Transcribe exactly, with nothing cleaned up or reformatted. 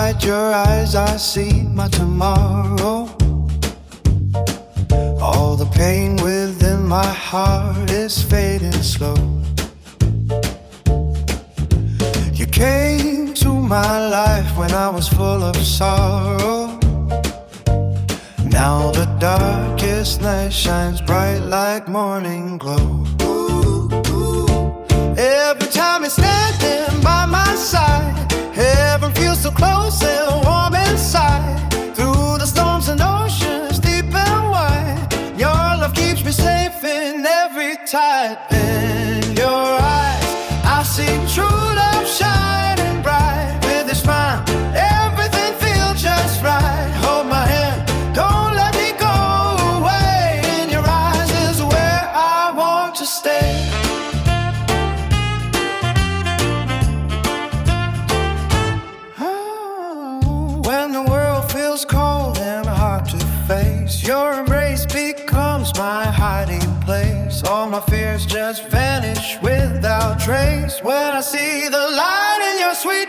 Inside your eyes I see my tomorrow. All the pain within my heart is fading slow. You came to my life when I was full of sorrow. Now the darkest night shines bright like morning glow. Every time you're standing by my side, heaven feels so close and warm inside. Through the storms and oceans deep and wide, your love keeps me safe in every tide. In your eyes I see true love shining bright. With your smile everything feels just right. Hold my hand, don't let me go away. In your eyes is where I want to stay. When the world feels cold and hard to face, your embrace becomes my hiding place. All my fears just vanish without trace when I see the light in your sweet